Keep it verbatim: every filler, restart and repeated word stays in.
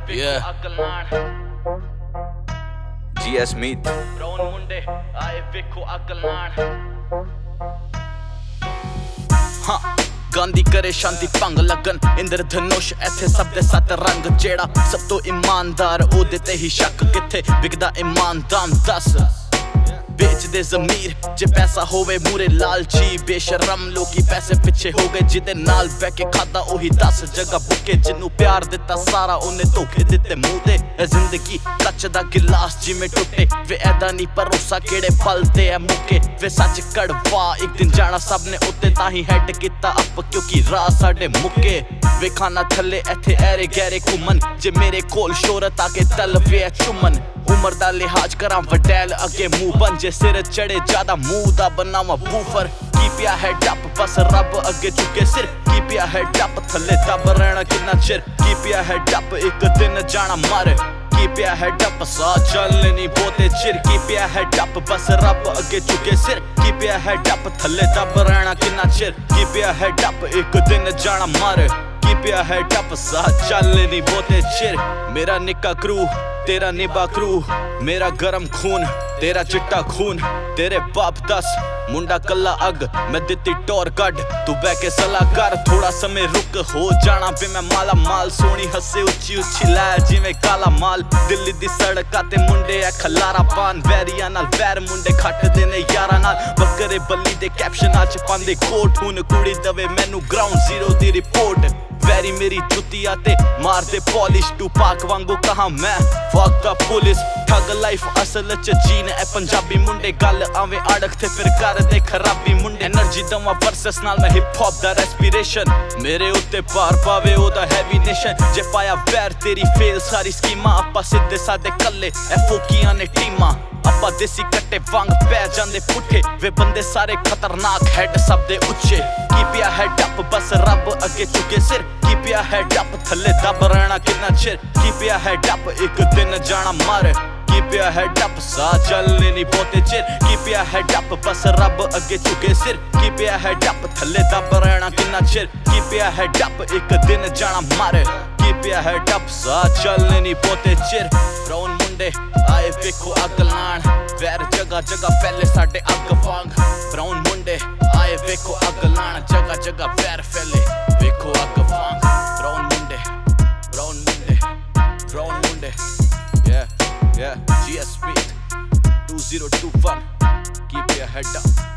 Yeah. G S Meet. हाँ गांधी करे शांति भंग लगन इंद्र धनुष इत्थे सब दे सत्त रंग जेड़ा सब तो ईमानदार ओदे ते ही शक किथे विकदा ईमान दाम दस बेच दे ज़मीर जे पैसा होवे मूरे लालची बेशरम लोकी पैसे पिछे हो गए जिदे नाल बैठ के खाता ओही दस जगह बुके जिन्नू प्यार दिता सारा ओने धोखे दिते मुंह ते जिंदगी कच दा गिलास जिमें टुटे वे ऐदा नहीं भरोसा केड़े पलते है मुके वे सच कड़वा एक दिन जाना सब ने उत्ते ताही हेड किता अप क्योंकि राह साडे मुके वे खाना थले इत्थे ऐरे गैरे घुमन जे मेरे कोल शोहरत आके तलवे चुमन उमर दा लिहाज करा वडैल अगे मुंह बन जे सिर चढ़े ज्यादा मुंह दा बनावा बूफर की पिया है डप बस रब अगे चुके सिर की पिया है डप थले दब रहना कितना चिर की पिया है डप एक दिन जाना मर की पिया है डप सा चलने नहीं बोते चिर की पिया है डप बस रब अगे चुके सिर की पिया है डप थले दब रहना कितना चिर की पिया है डप एक दिन जाना मर की पिया है डप सा चलने नहीं बोते चिर मेरा निक्का क्रू तेरा निभा क्रू मेरा गरम खून तेरा चिट्टा खून तेरे बाप दस मुंडा कल्ला अग मैं दिती टोर कड तू बह के सलाह कर थोड़ा समय रुक हो जाना पे मैं माला माल सोनी हसे उच्ची उच्ची लै जिवें काला माल दिल्ली दी सड़कां ते मुंडे ऐ खलारा पान वैरियां नाल वैर मुंडे खट दे ने यारां नाल बकरे बल्ली दे कैप्शनां च पांदे कोट हुन कुड़ी दवे मैनू ग्राउंड जीरो दी रिपोर्ट वैरी मेरी जुतिया ते मार दे पॉलिश टू पाक वांगू कहा मैं fuck the police thug life असल च जीन ए पंजाबी मुंडे गल आवे अड़क ते फिर कर दे खराबी मुंडे एनर्जी दवा वर्सेस नाल मैं हिप हॉप दा रेस्पिरेशन मेरे उत्ते पार पावे ओदा हैवी नेशन जे पाया वैर तेरी फेल सारी स्कीमा आपा सिद्धे सादे कल्ले ए फोकियां ने टीमा आपा देसी कट्टे वांग पै जांदे पुठे वे बंदे सारे खतरनाक हेड सब दे उच्चे की पिया है डप बस रब अगे चुके सिर की पिया है डप थले दब रहना कितना चिर की पिया है डप एक दिन जाना मर की पिया है डप सा चलने नहीं बोते चिर की पिया है डप बस रब अगे चुके सिर की पिया है डप थले दब रहना कितना चिर की पिया है डप एक दिन जाना मर की पिया है डप सा चलने नहीं बोते चिर ब्राउन मुंडे आए वेखो अग लाण वैर जगह जगह पहले साडे अग वांग ब्राउन मुंडे आए वेखो अग लाण जगह जगह वैर फैले वेखो अग वांग ब्राउन मुंडे ब्राउन मुंडे ब्राउन मुंडे yeah yeah G S Meet two zero two one keep your head up